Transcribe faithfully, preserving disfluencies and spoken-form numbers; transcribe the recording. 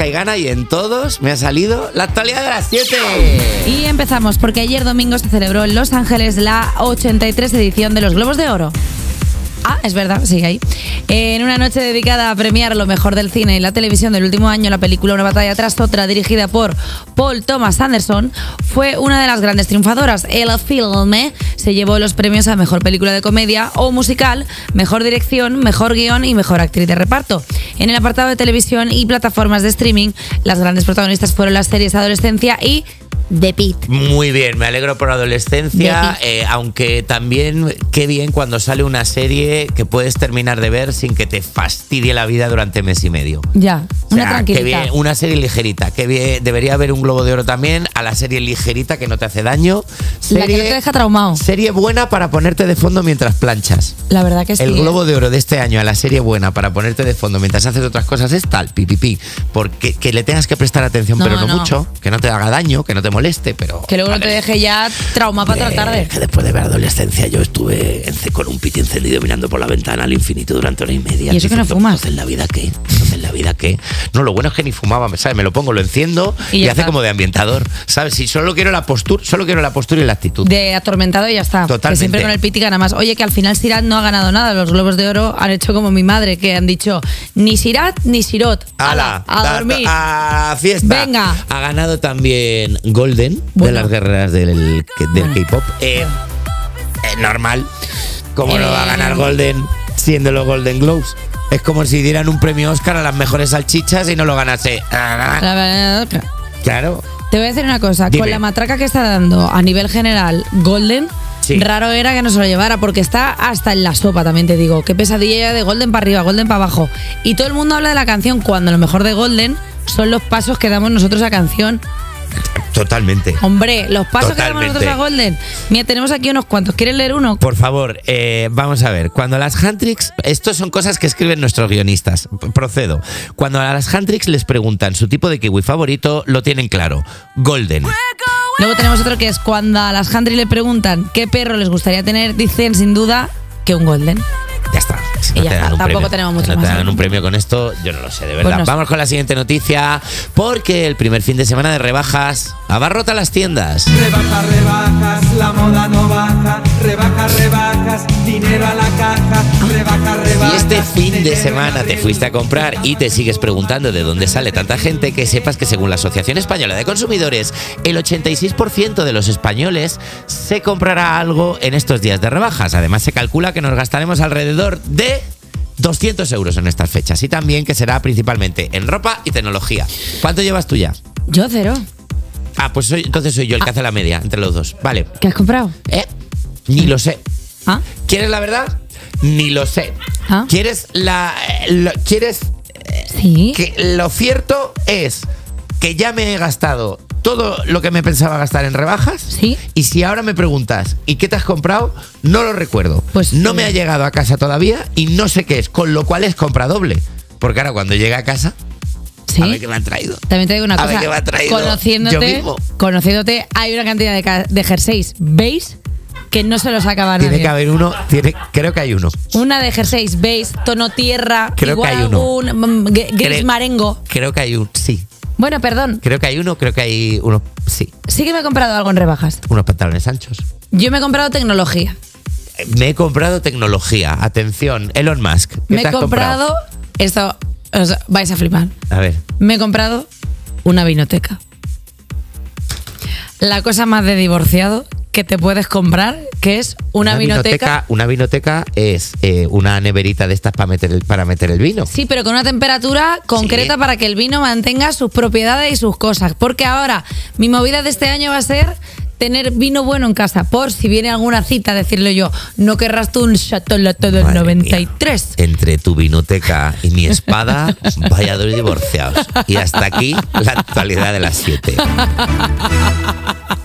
hay gana y en todos me ha salido la actualidad de las siete. Y empezamos porque ayer domingo se celebró en Los Ángeles la ochenta y tres edición de los Globos de Oro. Ah, es verdad, sigue ahí. En una noche dedicada a premiar lo mejor del cine y la televisión del último año, la película Una batalla tras otra, dirigida por Paul Thomas Anderson, fue una de las grandes triunfadoras. El filme se llevó los premios a mejor película de comedia o musical, mejor dirección, mejor guión y mejor actriz de reparto. En el apartado de televisión y plataformas de streaming, las grandes protagonistas fueron las series Adolescencia y The Pitt. Muy bien, me alegro por Adolescencia, eh, aunque también qué bien cuando sale una serie que puedes terminar de ver sin que te fastidie la vida durante mes y medio. Ya, o una sea, tranquilita. Qué bien, una serie ligerita, qué bien, debería haber un Globo de Oro también a la serie ligerita que no te hace daño. Serie, la que no te deja traumado. Serie buena para ponerte de fondo mientras planchas. La verdad que sí. El Globo de Oro de este año a la serie buena para ponerte de fondo mientras haces otras cosas es tal, pipipi, porque que le tengas que prestar atención, no, pero no, no mucho, que no te haga daño, que no te moleste, pero que luego vale. No te deje ya trauma para otra tarde. Que después de ver Adolescencia yo estuve con un piti encendido mirando por la ventana al infinito durante hora y media. ¿Y eso que no fumas? Entonces, ¿en la vida qué? Entonces, ¿en la vida qué? No, lo bueno es que ni fumaba, ¿sabes? Me lo pongo, lo enciendo y, y hace como de ambientador, ¿sabes? Si solo quiero la postura, solo quiero la postura y la actitud. De atormentado y ya está. Totalmente. Que siempre con el piti gana más. Oye, que al final Sirat no ha ganado nada. Los Globos de Oro han hecho como mi madre, que han dicho ni Sirat ni Sirot. ¡Hala! A, a dormir. A, a fiesta. Venga. Ha ganado también Golden, bueno, de las guerreras del, del bueno. K-pop. Eh, eh, normal. ¿Cómo eh, no va a ganar Golden siendo los Golden Globes? Es como si dieran un premio Oscar a las mejores salchichas y no lo ganase. Claro. Te voy a decir una cosa. Dime. Con la matraca que está dando a nivel general Golden, sí. Raro era que no se lo llevara, porque está hasta en la sopa, también te digo. Qué pesadilla de Golden para arriba, Golden para abajo. Y todo el mundo habla de la canción cuando lo mejor de Golden son los pasos que damos nosotros a canción. Totalmente. Hombre, los pasos Totalmente. que damos nosotros a Golden. Mira, tenemos aquí unos cuantos. ¿Quieres leer uno? Por favor, eh, vamos a ver. Cuando a las Handtricks, estos son cosas que escriben nuestros guionistas. Procedo. Cuando a las Handtricks les preguntan su tipo de kiwi favorito, lo tienen claro. Golden. Luego tenemos otro que es cuando a las Handtricks le preguntan qué perro les gustaría tener, dicen sin duda que un Golden. Ya está. Si no y ya te dan está. un Tampoco premio, tenemos mucho no más. te dan un premio con esto, yo no lo sé, de verdad. Pues no sé. Vamos con la siguiente noticia, porque el primer fin de semana de rebajas abarrota las tiendas. Rebajas, rebajas, la moda no baja. Rebajas, rebajas, dinero a la caja. Rebajas, rebajas. Y este fin de semana te fuiste a comprar y te sigues preguntando de dónde sale tanta gente, que sepas que según la Asociación Española de Consumidores, el ochenta y seis por ciento de los españoles se comprará algo en estos días de rebajas. Además, se calcula que nos gastaremos alrededor de doscientos euros en estas fechas, y también que será principalmente en ropa y tecnología. ¿Cuánto llevas tú ya? Yo cero. Ah, pues soy, entonces soy yo el que ah. hace la media entre los dos. Vale. ¿Qué has comprado? ¿Eh? Ni lo sé. ¿Ah? ¿Quieres la verdad? Ni lo sé. ¿Ah? ¿Quieres la... Lo, ¿Quieres...? Sí. Que lo cierto es que ya me he gastado todo lo que me pensaba gastar en rebajas. Sí. Y si ahora me preguntas ¿y qué te has comprado? No lo recuerdo. Pues no sí. me ha llegado a casa todavía y no sé qué es, con lo cual es compra doble. Porque ahora cuando llegue a casa, ¿sí? A ver qué me han traído. También te digo una a cosa. Ver qué me han traído conociéndote, yo mismo. conociéndote, hay una cantidad de, de jerseys beige que no se los acaba nadie. Tiene que haber uno, tiene, creo que hay uno. Una de jerseys beige, tono tierra, creo igual que hay uno. algún gris creo, marengo. Creo que hay un, sí. Bueno, perdón. Creo que hay uno, creo que hay uno, sí. Sí que me he comprado algo en rebajas. Unos pantalones anchos. Yo me he comprado tecnología. Me he comprado tecnología. Atención, Elon Musk. ¿Qué Me te he has comprado, comprado? esto, os vais a flipar. A ver. Me he comprado una vinoteca. La cosa más de divorciado que te puedes comprar, que es una, una vinoteca. vinoteca. Una vinoteca es eh, una neverita de estas para meter el, para meter el vino. Sí, pero con una temperatura concreta, sí, para que el vino mantenga sus propiedades y sus cosas. Porque ahora mi movida de este año va a ser tener vino bueno en casa, por si viene alguna cita, decirle yo, no querrás tú un Chateau Latour del Madre noventa y mía. tres. Entre tu vinoteca y mi espada, vaya dos divorciados. Y hasta aquí la actualidad de las siete.